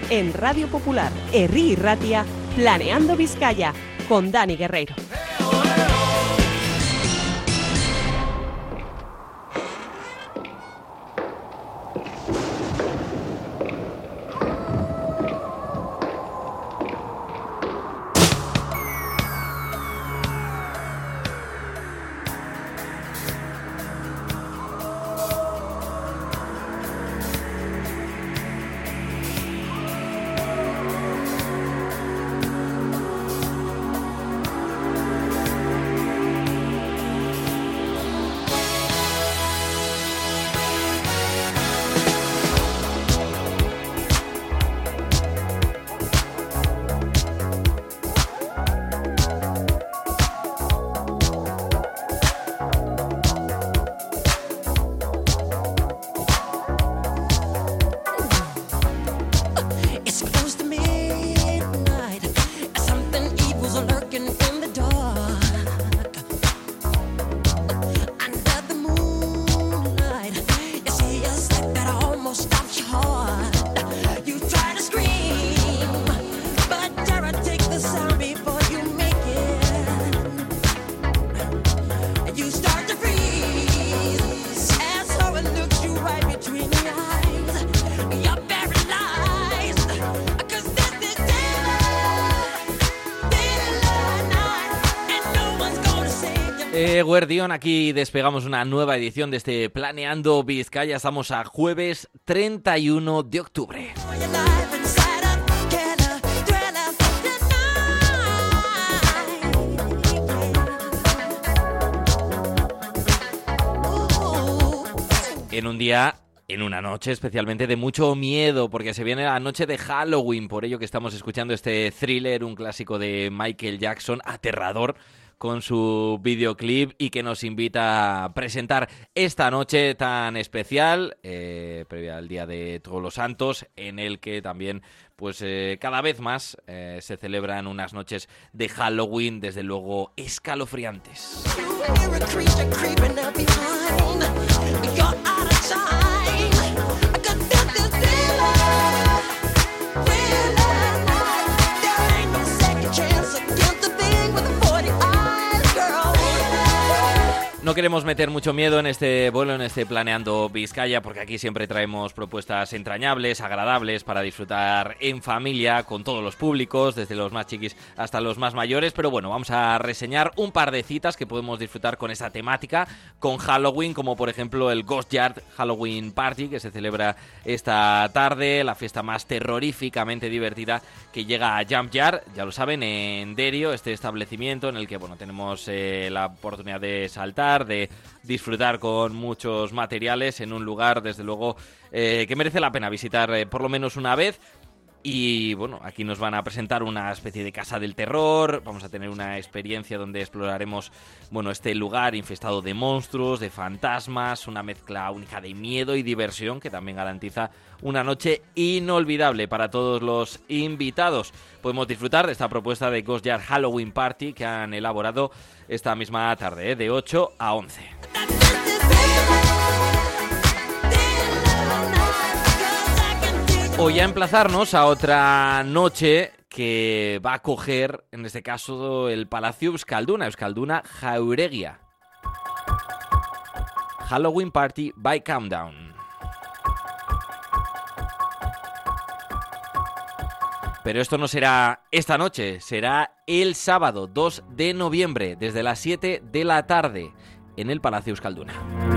en Radio Popular, Herri y Ratia, Planeando Vizcaya, con Dani Guerreiro. Guardión, aquí despegamos una nueva edición de este Planeando Vizcaya. Estamos a jueves 31 de octubre. En un día, en una noche especialmente de mucho miedo, porque se viene la noche de Halloween, por ello que estamos escuchando este Thriller, un clásico de Michael Jackson, aterrador, con su videoclip y que nos invita a presentar esta noche tan especial, previa al Día de Todos los Santos, en el que también pues cada vez más se celebran unas noches de Halloween, desde luego escalofriantes. No queremos meter mucho miedo en este vuelo, en este Planeando Vizcaya, porque aquí siempre traemos propuestas entrañables, agradables, para disfrutar en familia, con todos los públicos, desde los más chiquis hasta los más mayores. Pero bueno, vamos a reseñar un par de citas que podemos disfrutar con esa temática, con Halloween, como por ejemplo el Ghost Yard Halloween Party, que se celebra esta tarde, la fiesta más terroríficamente divertida que llega a Jump Yard, ya lo saben, en Derio, este establecimiento en el que bueno tenemos la oportunidad de saltar, de disfrutar con muchos materiales en un lugar, desde luego, que merece la pena visitar por lo menos una vez. Y bueno, aquí nos van a presentar una especie de casa del terror, vamos a tener una experiencia donde exploraremos, bueno, este lugar infestado de monstruos, de fantasmas, una mezcla única de miedo y diversión que también garantiza una noche inolvidable para todos los invitados. Podemos disfrutar de esta propuesta de Ghost Yard Halloween Party que han elaborado esta misma tarde, de 8 a 11. Hoy a emplazarnos a otra noche que va a acoger, en este caso, el Palacio Euskalduna Jauregia. Halloween Party by Countdown. Pero esto no será esta noche, será el sábado 2 de noviembre, desde las 7 de la tarde, en el Palacio Euskalduna.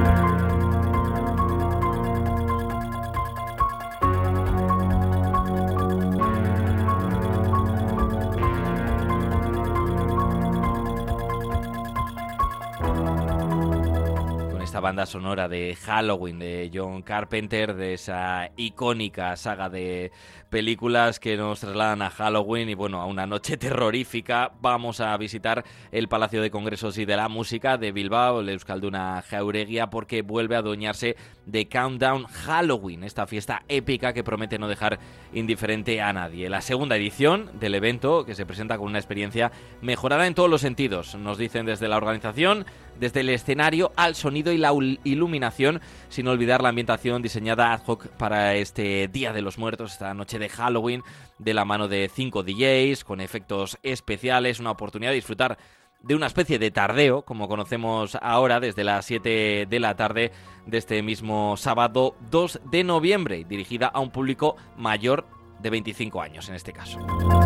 Esta banda sonora de Halloween de John Carpenter, de esa icónica saga de películas que nos trasladan a Halloween y bueno, a una noche terrorífica. Vamos a visitar el Palacio de Congresos y de la Música de Bilbao, el Euskalduna Jauregia, porque vuelve a adueñarse de Countdown Halloween, esta fiesta épica que promete no dejar indiferente a nadie. La segunda edición del evento, que se presenta con una experiencia mejorada en todos los sentidos, nos dicen desde la organización, desde el escenario al sonido y la iluminación, sin olvidar la ambientación diseñada ad hoc para este Día de los Muertos, esta noche de Halloween, de la mano de 5 DJs, con efectos especiales, una oportunidad de disfrutar de una especie de tardeo, como conocemos ahora, desde las 7 de la tarde de este mismo sábado 2 de noviembre, dirigida a un público mayor de 25 años en este caso.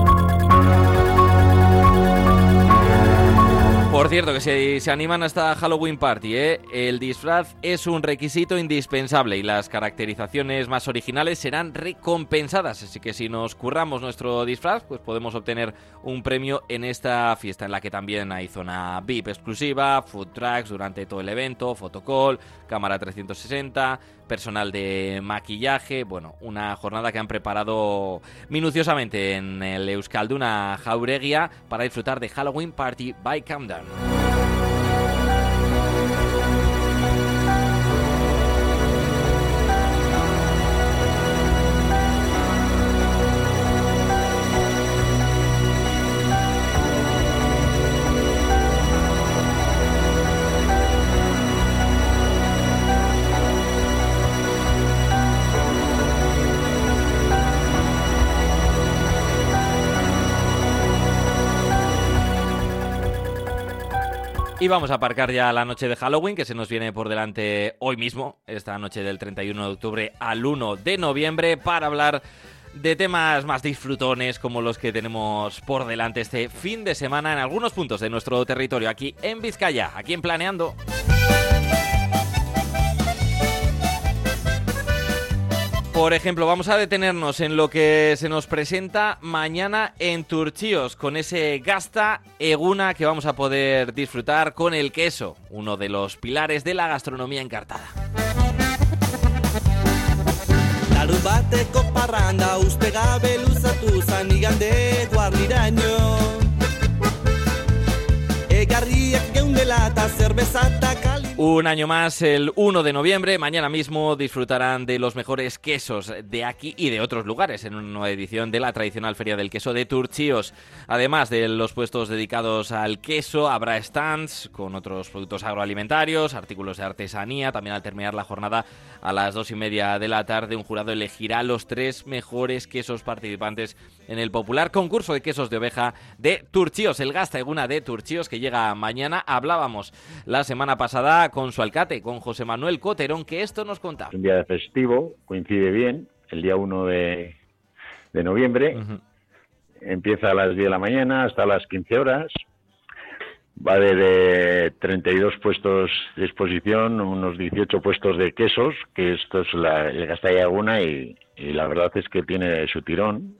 Por cierto, que si se animan a esta Halloween Party, el disfraz es un requisito indispensable y las caracterizaciones más originales serán recompensadas. Así que si nos curramos nuestro disfraz, pues podemos obtener un premio en esta fiesta, en la que también hay zona VIP exclusiva, food trucks durante todo el evento, photocall, cámara 360, personal de maquillaje. Bueno, una jornada que han preparado minuciosamente en el Euskalduna Jauregia para disfrutar de Halloween Party by Countdown. Y vamos a aparcar ya la noche de Halloween, que se nos viene por delante hoy mismo, esta noche del 31 de octubre al 1 de noviembre, para hablar de temas más disfrutones como los que tenemos por delante este fin de semana en algunos puntos de nuestro territorio, aquí en Vizcaya, aquí en Planeando. Por ejemplo, vamos a detenernos en lo que se nos presenta mañana en Turchíos, con ese Gazta Eguna que vamos a poder disfrutar con el queso, uno de los pilares de la gastronomía encartada. Larunbateko parranda uste gabe luzatu zan igande guarliraino. Egarriak geundela eta cerveza eta cali. Un año más, el 1 de noviembre, mañana mismo disfrutarán de los mejores quesos de aquí y de otros lugares en una nueva edición de la tradicional Feria del Queso de Turchíos. Además de los puestos dedicados al queso, habrá stands con otros productos agroalimentarios, artículos de artesanía. También al terminar la jornada a las 2:30 de la tarde, un jurado elegirá los 3 mejores quesos participantes en el popular concurso de quesos de oveja de Turchíos, el Gazta Eguna de Turchíos, que llega mañana. Hablábamos la semana pasada con su alcalde, con José Manuel Coterón, que esto nos contaba. Un día de festivo, coincide bien, el día 1 de noviembre, empieza a las 10 de la mañana hasta las 15 horas, va de 32 puestos de exposición, unos 18 puestos de quesos, que esto es el Gazta Eguna y la verdad es que tiene su tirón,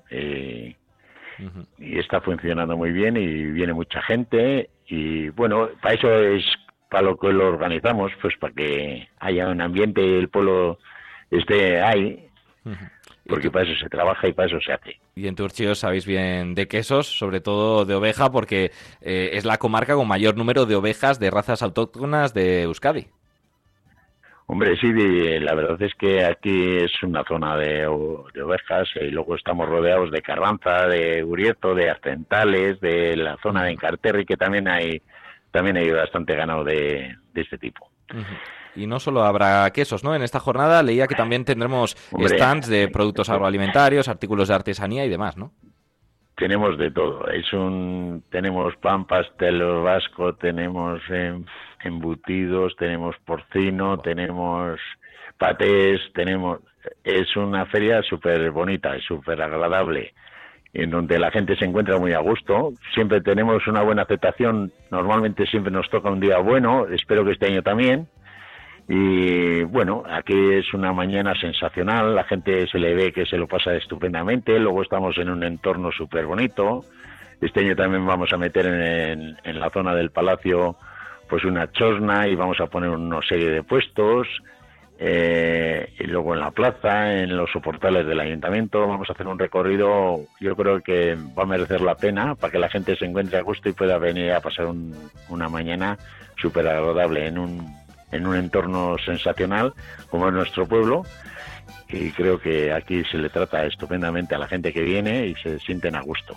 y está funcionando muy bien y viene mucha gente y bueno, para eso es para lo que lo organizamos, pues para que haya un ambiente y el pueblo esté ahí, porque para eso se trabaja y para eso se hace. Y en Turchíos sabéis bien de quesos, sobre todo de oveja, porque es la comarca con mayor número de ovejas de razas autóctonas de Euskadi. Hombre, sí, la verdad es que aquí es una zona de ovejas y luego estamos rodeados de Carranza, de Urieto, de Arcentales, de la zona de Encarterri, que también hay bastante ganado de este tipo. Y no solo habrá quesos, ¿no? En esta jornada leía que también tendremos stands de productos agroalimentarios, artículos de artesanía y demás, ¿no? Tenemos de todo. Tenemos pan, pastel vasco, tenemos embutidos, tenemos porcino, tenemos patés, es una feria súper bonita, súper agradable, en donde la gente se encuentra muy a gusto. Siempre tenemos una buena aceptación, normalmente siempre nos toca un día bueno, espero que este año también. Y bueno, aquí es una mañana sensacional, la gente se le ve que se lo pasa estupendamente, luego estamos en un entorno súper bonito. Este año también vamos a meter en la zona del Palacio pues una chosna y vamos a poner una serie de puestos, y luego en la plaza, en los soportales del ayuntamiento, vamos a hacer un recorrido, yo creo que va a merecer la pena para que la gente se encuentre a gusto y pueda venir a pasar una mañana súper agradable en un entorno sensacional como es nuestro pueblo, y creo que aquí se le trata estupendamente a la gente que viene y se sienten a gusto.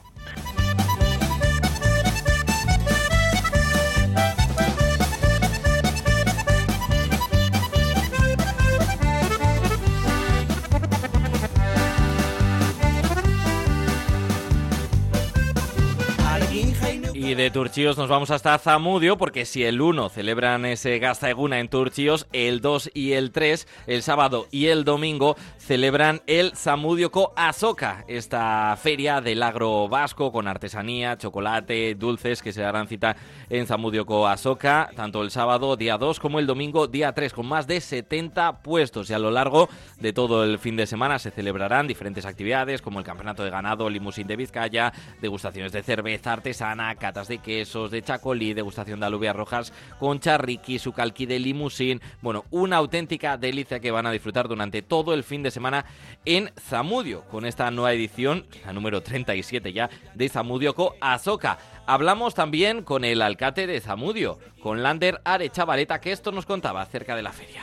de Turchíos nos vamos hasta Zamudio, porque si el 1 celebran ese Gaztaeguna en Turchíos, el 2 y el 3, el sábado y el domingo, celebran el Zamudioko Azoka, esta feria del agro vasco con artesanía, chocolate, dulces, que se darán cita en Zamudioko Azoka, tanto el sábado día 2 como el domingo día 3, con más de 70 puestos. Y a lo largo de todo el fin de semana se celebrarán diferentes actividades como el campeonato de ganado Limusín de Vizcaya, degustaciones de cerveza artesana, catas de quesos, de chacolí, degustación de alubias rojas con charriqui, sucalqui de limusín. Bueno, una auténtica delicia que van a disfrutar durante todo el fin de semana en Zamudio, con esta nueva edición, la número 37 ya, de Zamudioko Azoka. Hablamos también con el alcalde de Zamudio, con Lander Arechavaleta, que esto nos contaba acerca de la feria.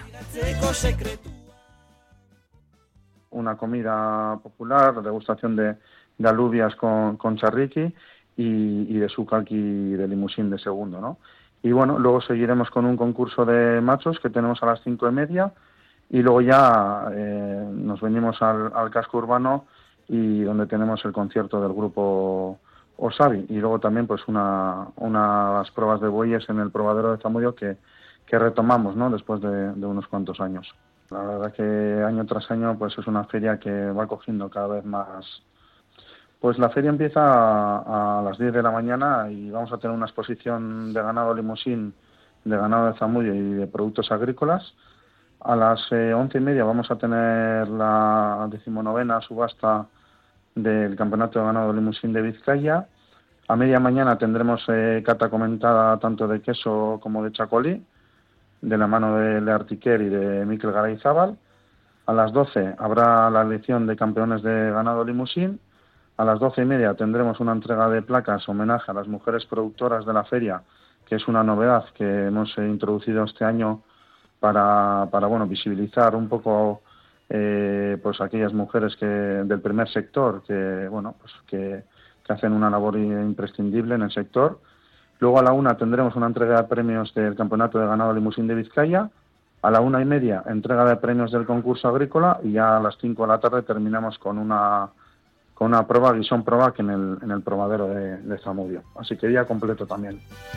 Una comida popular, degustación de alubias con charriqui y de sucalqui de limusín de segundo, ¿no? Y bueno, luego seguiremos con un concurso de machos que tenemos a las 5:30 y luego ya nos venimos al casco urbano y donde tenemos el concierto del grupo Osabi, y luego también pues unas pruebas de bueyes en el probadero de Zamudio que retomamos, ¿no?, después de unos cuantos años. La verdad que año tras año pues es una feria que va cogiendo cada vez más. Pues la feria empieza a las 10 de la mañana y vamos a tener una exposición de ganado limusín, de ganado de Zamudio y de productos agrícolas. A las 11:30 vamos a tener la 19ª subasta del campeonato de ganado limusín de Vizcaya. A media mañana tendremos cata comentada tanto de queso como de chacolí, de la mano de Artiquer y de Mikel Garayzábal. A las 12 habrá la elección de campeones de ganado limusín. A las 12:30 tendremos una entrega de placas homenaje a las mujeres productoras de la feria, que es una novedad que hemos introducido este año para bueno, visibilizar un poco pues aquellas mujeres del primer sector que bueno, pues que hacen una labor imprescindible en el sector. Luego a la 1 tendremos una entrega de premios del campeonato de ganado limusín de Vizcaya. A la 1:30 entrega de premios del concurso agrícola y ya a las 5 de la tarde terminamos con una prueba, Guisón Provac en el probadero de Zamudio. Así que día completo también.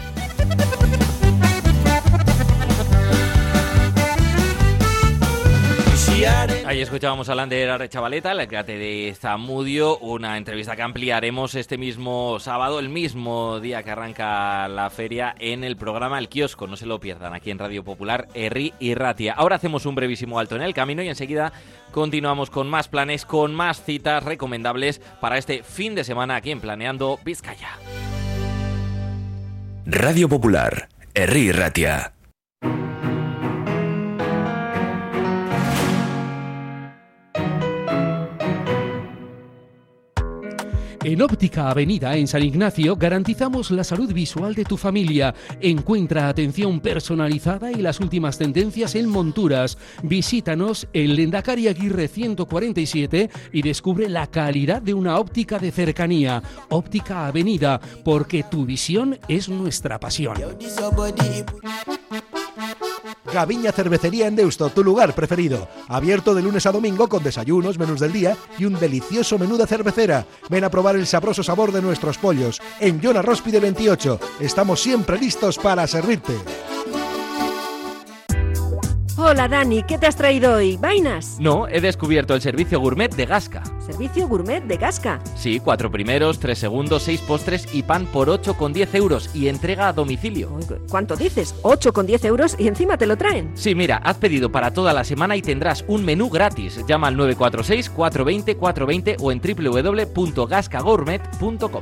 Ahí escuchábamos a Lander Arechavaleta, el alcalde de Zamudio, una entrevista que ampliaremos este mismo sábado, el mismo día que arranca la feria, en el programa El Kiosco. No se lo pierdan, aquí en Radio Popular, Herri y Ratia. Ahora hacemos un brevísimo alto en el camino y enseguida continuamos con más planes, con más citas recomendables para este fin de semana aquí en Planeando Vizcaya. Radio Popular, Herri y Ratia. En Óptica Avenida, en San Ignacio, garantizamos la salud visual de tu familia. Encuentra atención personalizada y las últimas tendencias en monturas. Visítanos en Lendakari Aguirre 147 y descubre la calidad de una óptica de cercanía. Óptica Avenida, porque tu visión es nuestra pasión. Gaviña Cervecería en Deusto, tu lugar preferido. Abierto de lunes a domingo con desayunos, menús del día y un delicioso menú de cervecera. Ven a probar el sabroso sabor de nuestros pollos. En Joan Arróspide 28. Estamos siempre listos para servirte. Hola Dani, ¿qué te has traído hoy? ¿Vainas? No, he descubierto el servicio gourmet de Gasca. ¿Servicio gourmet de Gasca? Sí, 4 primeros, 3 segundos, 6 postres y pan por 8,10 euros y entrega a domicilio. ¿Cuánto dices? 8,10 euros y encima te lo traen. Sí, mira, haz pedido para toda la semana y tendrás un menú gratis. Llama al 946 420 420 o en www.gascagourmet.com.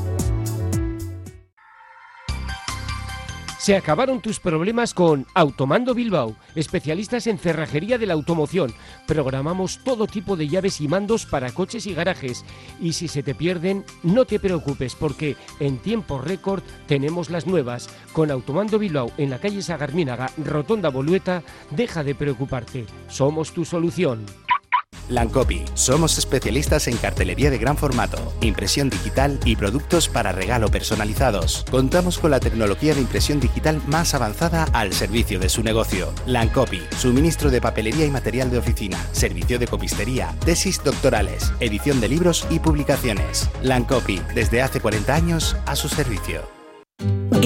Se acabaron tus problemas con Automando Bilbao, especialistas en cerrajería de la automoción. Programamos todo tipo de llaves y mandos para coches y garajes. Y si se te pierden, no te preocupes porque en tiempo récord tenemos las nuevas. Con Automando Bilbao en la calle Sagarminaga, Rotonda Bolueta, deja de preocuparte. Somos tu solución. Lancopy. Somos especialistas en cartelería de gran formato, impresión digital y productos para regalo personalizados. Contamos con la tecnología de impresión digital más avanzada al servicio de su negocio. Lancopy. Suministro de papelería y material de oficina, servicio de copistería, tesis doctorales, edición de libros y publicaciones. Lancopy. Desde hace 40 años a su servicio.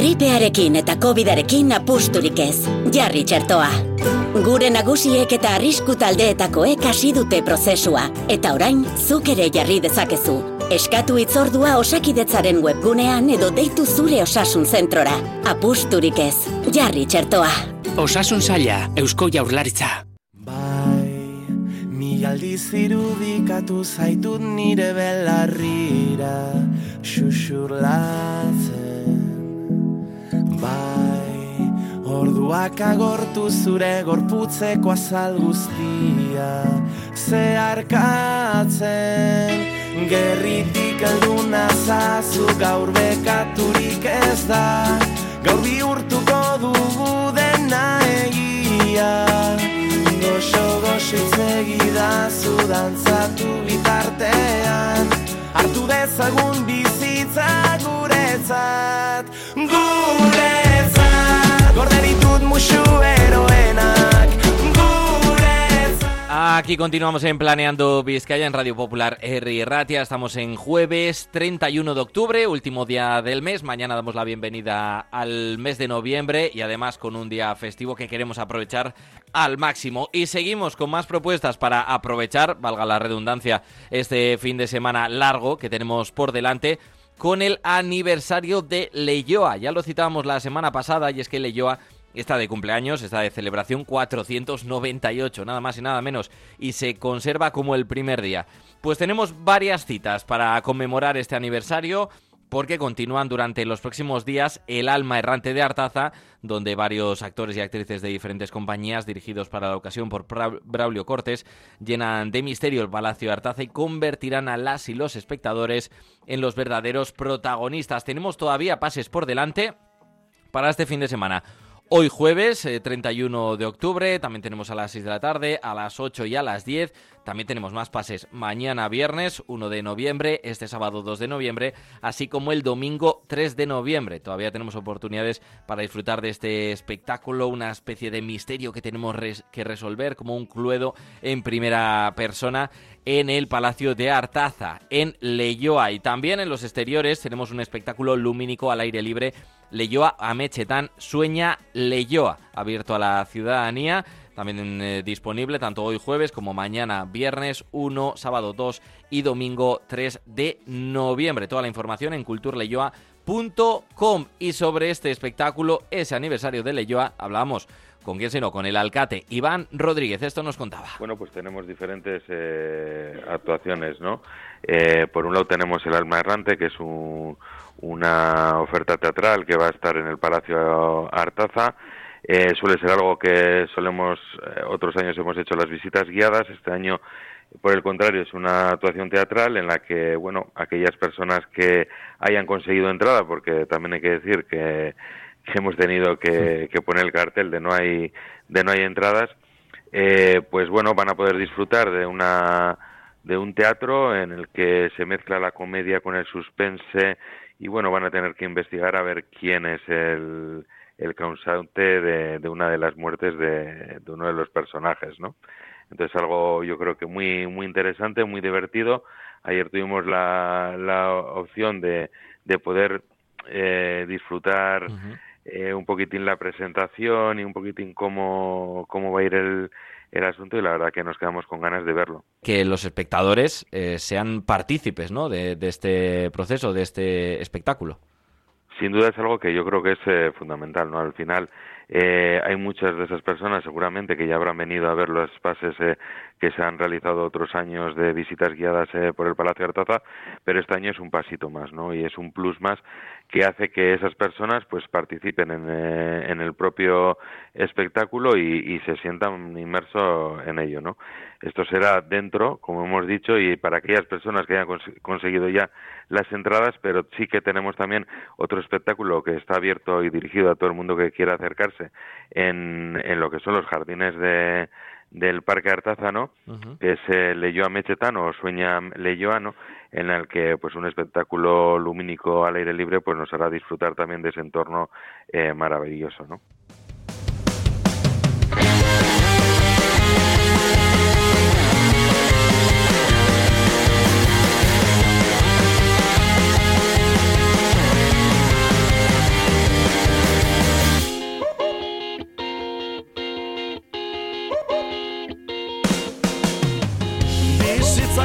Gripearekin eta COVIDarekin apusturik ez. Jarri txertoa. Gure nagusiek eta arrisku taldeetakoek hasi dute prozesua, eta orain zuk ere jarri dezakezu. Eskatu hitzordua Osakidetzaren webgunean edo deitu zure osasun zentrora. Apusturik ez. Jarri txertoa. Osasun saila, Eusko Jaurlaritza. Aldiz irudikatu zaitut nire belarrira xuxurlatzen. Bai, orduak agortu zure gorputzeko azal guztia zeharkatzen. Gerritik alduna zazu gaur bekaturik ez da, gaur bihurtuko dugu dena egia. Goxo itzegidazu dantzatu bitartean, hartu dezagun bizitza guretzat, gorde ditut musu eroenak, Aquí continuamos en Planeando Vizcaya en Radio Popular Herri Ratia. Estamos en jueves 31 de octubre, último día del mes. Mañana damos la bienvenida al mes de noviembre y además con un día festivo que queremos aprovechar al máximo. Y seguimos con más propuestas para aprovechar, valga la redundancia, este fin de semana largo que tenemos por delante con el aniversario de Leioa. Ya lo citábamos la semana pasada y es que Leioa está de cumpleaños, está de celebración 498, nada más y nada menos, y se conserva como el primer día. Pues tenemos varias citas para conmemorar este aniversario, porque continúan durante los próximos días El alma errante de Artaza, donde varios actores y actrices de diferentes compañías, dirigidos para la ocasión por Braulio Cortés, llenan de misterio el Palacio de Artaza y convertirán a las y los espectadores en los verdaderos protagonistas. Tenemos todavía pases por delante para este fin de semana. Hoy jueves, 31 de octubre, también tenemos a las 6 de la tarde, a las 8 y a las 10. También tenemos más pases mañana viernes, 1 de noviembre, este sábado 2 de noviembre, así como el domingo 3 de noviembre. Todavía tenemos oportunidades para disfrutar de este espectáculo, una especie de misterio que tenemos que resolver, como un Cluedo en primera persona en el Palacio de Artaza, en Leioa. Y también en los exteriores tenemos un espectáculo lumínico al aire libre, Leioa Ametxetan Sueña Leioa, abierto a la ciudadanía, también disponible tanto hoy jueves como mañana viernes 1, sábado 2 y domingo 3 de noviembre. Toda la información en culturleioa.com. Y sobre este espectáculo, ese aniversario de Leioa, hablamos con quién sino, con el alcate Iván Rodríguez. Esto nos contaba. Bueno, pues tenemos diferentes actuaciones, ¿no? Por un lado tenemos El alma errante, que es una oferta teatral que va a estar en el Palacio Artaza. Suele ser algo que otros años hemos hecho las visitas guiadas. Este año, por el contrario, es una actuación teatral en la que, bueno, aquellas personas que hayan conseguido entrada, porque también hay que decir que hemos tenido que poner el cartel de no hay entradas, pues bueno, van a poder disfrutar de un teatro en el que se mezcla la comedia con el suspense y bueno, van a tener que investigar a ver quién es el causante de una de las muertes de uno de los personajes, ¿no? Entonces algo yo creo que muy muy interesante, muy divertido. Ayer tuvimos la opción de poder disfrutar un poquitín la presentación y un poquitín cómo va a ir el asunto, y la verdad que nos quedamos con ganas de verlo. Que los espectadores sean partícipes, ¿no?, de este proceso, de este espectáculo. Sin duda es algo que yo creo que es fundamental, ¿no? Al final hay muchas de esas personas seguramente que ya habrán venido a ver los pases que se han realizado otros años de visitas guiadas por el Palacio de Artaza, pero este año es un pasito más, ¿no? Y es un plus más que hace que esas personas pues participen en el propio espectáculo y se sientan inmersos en ello, ¿no? Esto será dentro, como hemos dicho, y para aquellas personas que hayan conseguido ya las entradas, pero sí que tenemos también otro espectáculo que está abierto y dirigido a todo el mundo que quiera acercarse en lo que son los jardines del Parque Artaza, ¿no? Que es Leioa Ametxetan o Sueña Leioa, ¿no? En el que pues un espectáculo lumínico al aire libre pues nos hará disfrutar también de ese entorno maravilloso, ¿no?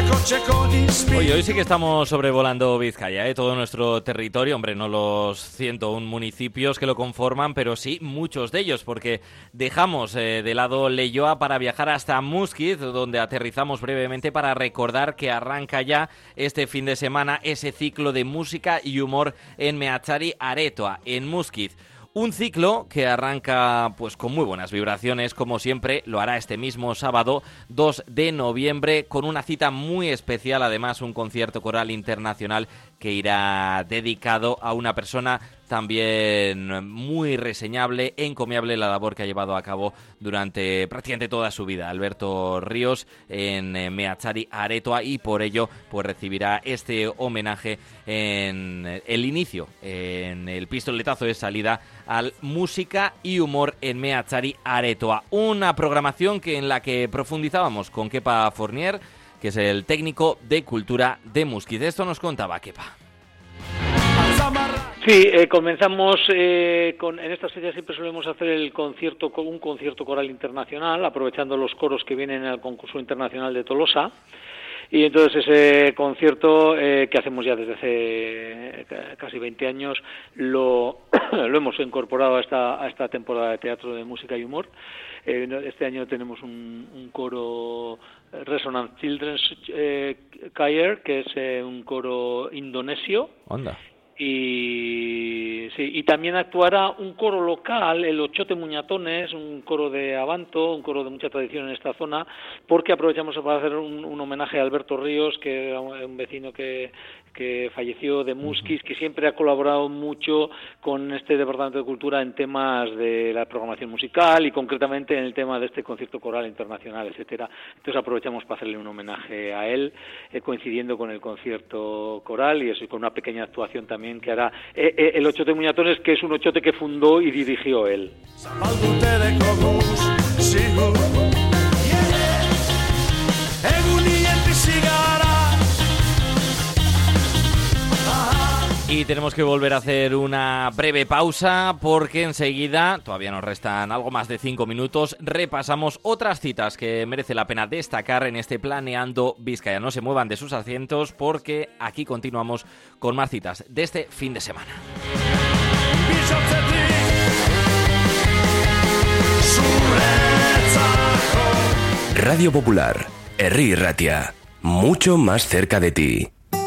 Hoy sí que estamos sobrevolando Vizcaya, todo nuestro territorio. Hombre, no los 101 municipios que lo conforman, pero sí muchos de ellos, porque dejamos de lado Leioa para viajar hasta Muskiz, donde aterrizamos brevemente para recordar que arranca ya este fin de semana ese ciclo de música y humor en Meatzari Aretoa, en Muskiz. Un ciclo que arranca pues con muy buenas vibraciones, como siempre, lo hará este mismo sábado 2 de noviembre con una cita muy especial, además un concierto coral internacional que irá dedicado a una persona también muy reseñable, encomiable la labor que ha llevado a cabo durante prácticamente toda su vida, Alberto Ríos, en Meatzari Aretoa, y por ello pues recibirá este homenaje en el inicio, en el pistoletazo de salida al Música y Humor en Meatzari Aretoa. Una programación en la que profundizábamos con Kepa Fournier, que es el técnico de cultura de Muskiz. Esto nos contaba Kepa. Sí, comenzamos en estas fechas siempre solemos hacer un concierto coral internacional, aprovechando los coros que vienen al concurso internacional de Tolosa. Y entonces ese concierto que hacemos ya desde hace casi 20 años lo hemos incorporado a esta temporada de teatro de música y humor. Este año tenemos un coro Resonance Children's Choir, que es un coro indonesio. Onda. Y también actuará un coro local, el Ochote Muñatones, un coro de Abanto, un coro de mucha tradición en esta zona, porque aprovechamos para hacer un homenaje a Alberto Ríos, que era un vecino que falleció de Muskiz, que siempre ha colaborado mucho con este Departamento de Cultura en temas de la programación musical y concretamente en el tema de este concierto coral internacional, etcétera. Entonces aprovechamos para hacerle un homenaje a él, coincidiendo con el concierto coral y eso, y con una pequeña actuación también que hará el Ochote Muñatones, que es un ochote que fundó y dirigió él. Y tenemos que volver a hacer una breve pausa porque enseguida, todavía nos restan algo más de 5 minutos, repasamos otras citas que merece la pena destacar en este Planeando Vizcaya. No se muevan de sus asientos porque aquí continuamos con más citas de este fin de semana. Radio Popular, Herri Ratia, mucho más cerca de ti.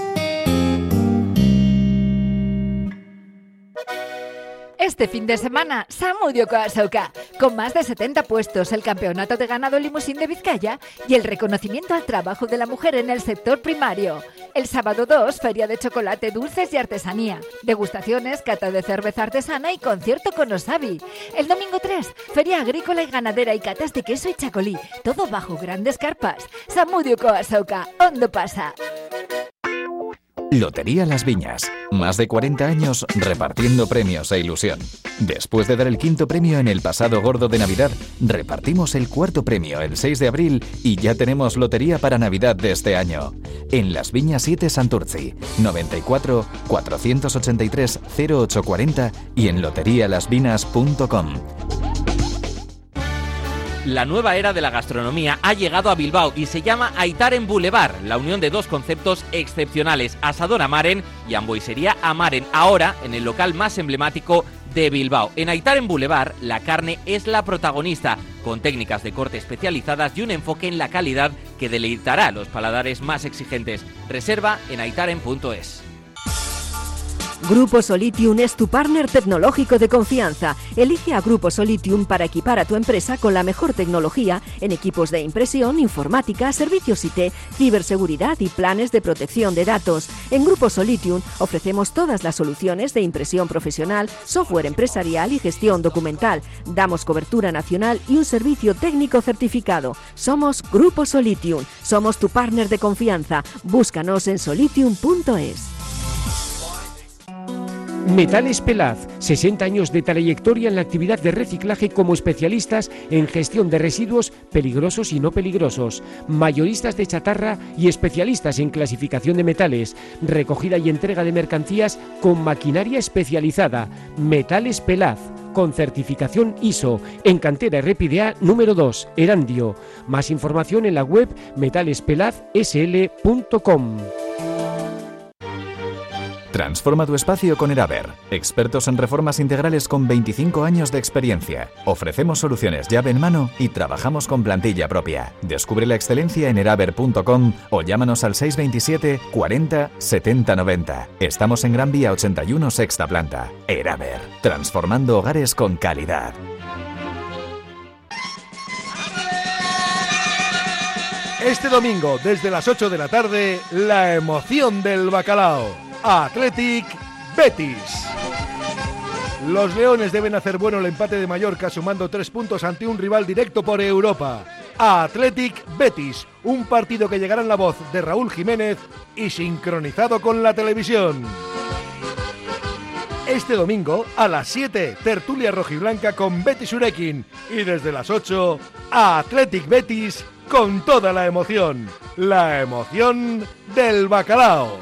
Este fin de semana, Zamudio Coasauca, con más de 70 puestos, el campeonato de ganado limusín de Vizcaya y el reconocimiento al trabajo de la mujer en el sector primario. El sábado 2, feria de chocolate, dulces y artesanía, degustaciones, cata de cerveza artesana y concierto con Osabi. El domingo 3, feria agrícola y ganadera y catas de queso y chacolí, todo bajo grandes carpas. Zamudio Coasauca, ¿dónde pasa? Lotería Las Viñas. Más de 40 años repartiendo premios e ilusión. Después de dar el quinto premio en el pasado gordo de Navidad, repartimos el cuarto premio el 6 de abril y ya tenemos lotería para Navidad de este año. En Las Viñas 7 Santurtzi, 94 483 0840 y en loterialasvinas.com. La nueva era de la gastronomía ha llegado a Bilbao y se llama Aitaren Boulevard, la unión de dos conceptos excepcionales, Asador Amaren y Hamburguesería Amaren, ahora en el local más emblemático de Bilbao. En Aitaren Boulevard, la carne es la protagonista, con técnicas de corte especializadas y un enfoque en la calidad que deleitará a los paladares más exigentes. Reserva en aitaren.es. Grupo Solitium es tu partner tecnológico de confianza. Elige a Grupo Solitium para equipar a tu empresa con la mejor tecnología en equipos de impresión, informática, servicios IT, ciberseguridad y planes de protección de datos. En Grupo Solitium ofrecemos todas las soluciones de impresión profesional, software empresarial y gestión documental. Damos cobertura nacional y un servicio técnico certificado. Somos Grupo Solitium. Somos tu partner de confianza. Búscanos en solitium.es. Metales Pelaz, 60 años de trayectoria en la actividad de reciclaje como especialistas en gestión de residuos peligrosos y no peligrosos, mayoristas de chatarra y especialistas en clasificación de metales, recogida y entrega de mercancías con maquinaria especializada. Metales Pelaz, con certificación ISO, en cantera Errepidea número 2, Erandio. Más información en la web metalespelazsl.com. Transforma tu espacio con Eraber, expertos en reformas integrales con 25 años de experiencia. Ofrecemos soluciones llave en mano y trabajamos con plantilla propia. Descubre la excelencia en eraber.com o llámanos al 627 40 70 90. Estamos en Gran Vía 81, sexta planta. Eraber, transformando hogares con calidad. Este domingo, desde las 8 de la tarde, la emoción del bacalao. Athletic Betis. Los leones deben hacer bueno el empate de Mallorca sumando 3 puntos ante un rival directo por Europa. Athletic Betis, un partido que llegará en la voz de Raúl Jiménez y sincronizado con la televisión. Este domingo, a las 7, tertulia rojiblanca con Betis Urekin. Y desde las 8, Athletic Betis con toda la emoción. La emoción del bacalao.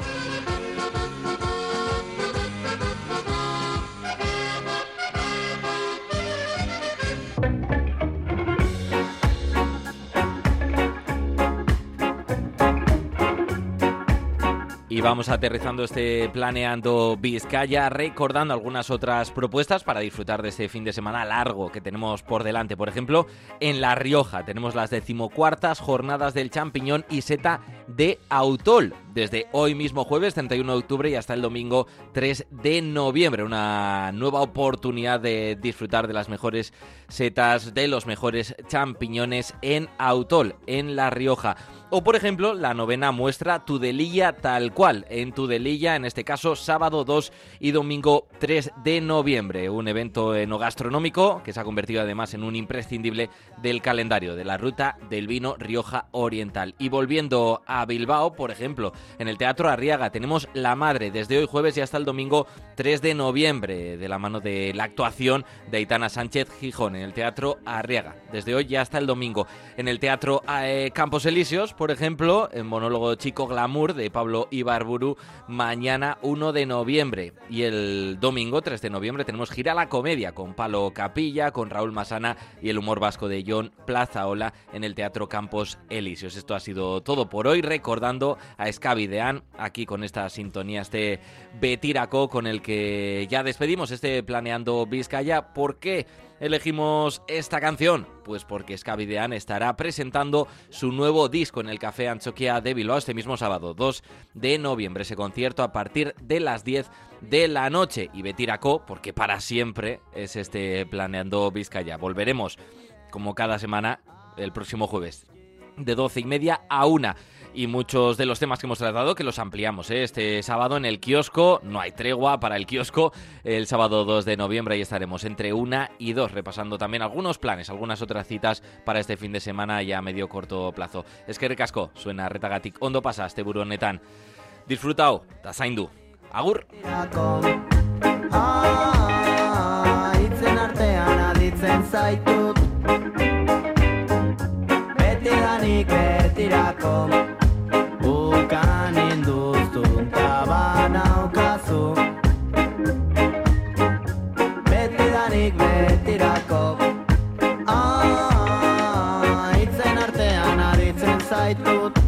Y vamos aterrizando este Planeando Vizcaya, recordando algunas otras propuestas para disfrutar de este fin de semana largo que tenemos por delante. Por ejemplo, en La Rioja tenemos las 14ª jornadas del champiñón y seta de Autol, desde hoy mismo jueves 31 de octubre y hasta el domingo 3 de noviembre. Una nueva oportunidad de disfrutar de las mejores setas, de los mejores champiñones en Autol, en La Rioja. O, por ejemplo, la 9ª muestra Tudelilla tal cual, en Tudelilla, en este caso sábado 2 y domingo 3 de noviembre. Un evento enogastronómico que se ha convertido además en un imprescindible del calendario de la Ruta del Vino Rioja Oriental. Y volviendo a Bilbao, por ejemplo, en el Teatro Arriaga tenemos La Madre desde hoy jueves y hasta el domingo 3 de noviembre, de la mano de la actuación de Aitana Sánchez Gijón en el Teatro Arriaga, desde hoy y hasta el domingo. En el Teatro Campos Elíseos, por ejemplo, en monólogo Chico Glamour de Pablo Ibarburu, mañana 1 de noviembre. Y el domingo 3 de noviembre tenemos Gira la Comedia con Palo Capilla, con Raúl Masana y el humor vasco de Jon Plazaola en el Teatro Campos Elíseos. Esto ha sido todo por hoy, recordando a Escabi Dean aquí con esta sintonía, este Betirako con el que ya despedimos este Planeando Vizcaya. ¿Por qué elegimos esta canción? Pues porque Escabi Dean estará presentando su nuevo disco en el Café Antxokia de Bilbao este mismo sábado 2 de noviembre. Ese concierto a partir de las 10 de la noche. Y Betirako, porque para siempre es este Planeando Vizcaya. Volveremos, como cada semana, el próximo jueves, de 12:30 a 1. Y muchos de los temas que hemos tratado que los ampliamos este sábado en el kiosco. No hay tregua para el kiosco. El sábado 2 de noviembre ahí estaremos entre 1 y 2 repasando también algunos planes, algunas otras citas para este fin de semana ya a medio corto plazo. Eskerrik asko, suena retagatik ondo pasa este buru honetan. Disfrutao, ta zaindu. Agur! Itzen artean aditzen zaitut, betidanik betirako. Bukan induztun tabanaukazu, betidanik betirako. Itzen artean aditzen zaitut.